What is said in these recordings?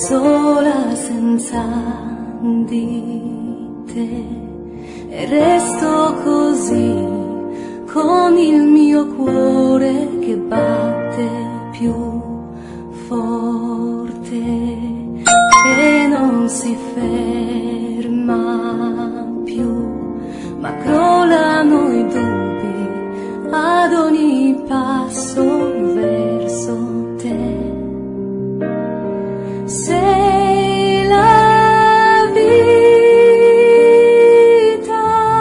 sola senza di te, e resto così con il mio cuore che batte più forte e non si ferma più, ma crollano i dubbi ad ogni passo verso te. Sei la vita,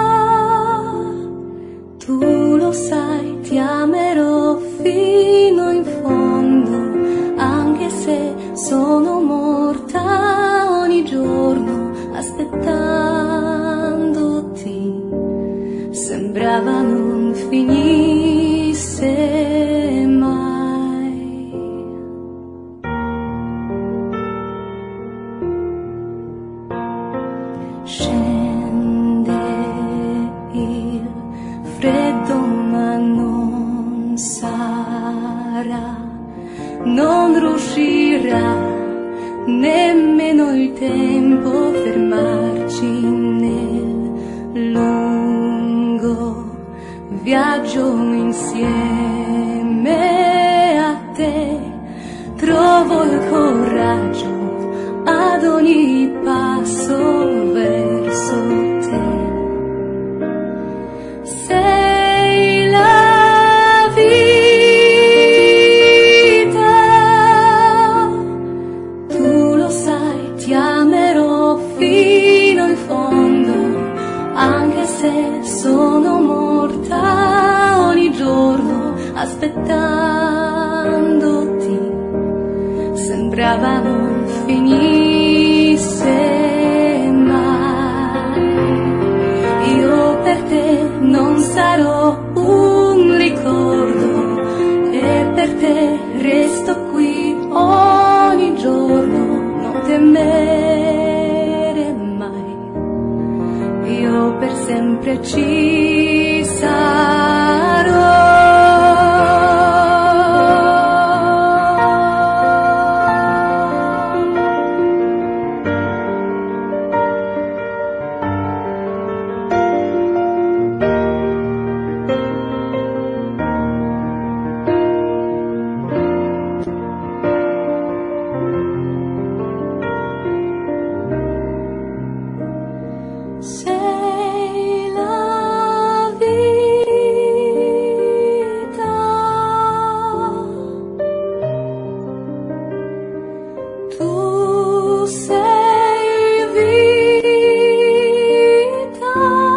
tu lo sai, ti amerò fino in fondo, anche se sono morta ogni giorno aspettandoti. Sembrava non finisse mai. Scende il freddo ma non sarà, non riuscirà nemmeno il tempo fermarci nel lungo viaggio insieme a te. Trovo il coraggio ad ogni passo verso te. Sei la vita, tu lo sai, ti amerò fino in fondo, anche se sono morta ogni giorno aspettandoti. Sembrava non finisse mai. Io per te non sarò un ricordo e per te resto qui ogni giorno. Non temere mai, io per sempre ci sarò. Sei la vita, tu sei vita,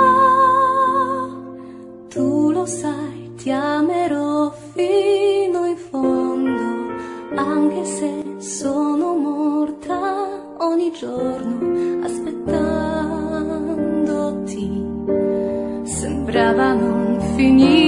tu lo sai, ti amerò fino in fondo, anche se sono morta ogni giorno aspettandoti. Sembrava non finire